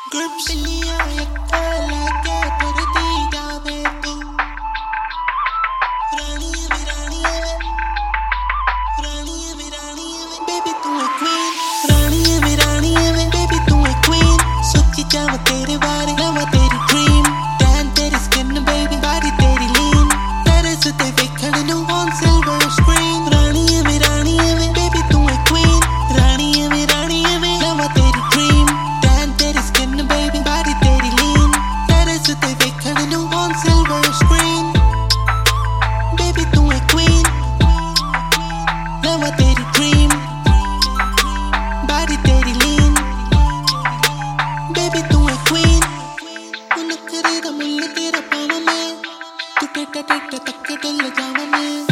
Grips लिया यक्का लाके करती जावे तू रानी है रानी है रानी है रानी है baby तू है queen रानी है रानी है baby तू है queen सोची जावा तेरे बारे लवा तेरी dream tan तेरी skin baby body तेरी lean तेरे से ते देखने no on silver screen रानी है baby तू है queen रानी है लवा तेरी dream tan तेरी skin baby body तेरी lean तेरे से ते देखने no on silver screen baby तू है queen लवा तेरी dream body तेरी lean baby तू है queen मुन्ना करेगा मुल्ले तेरा पावा में तू टेटा टेटा तक के डल जावा में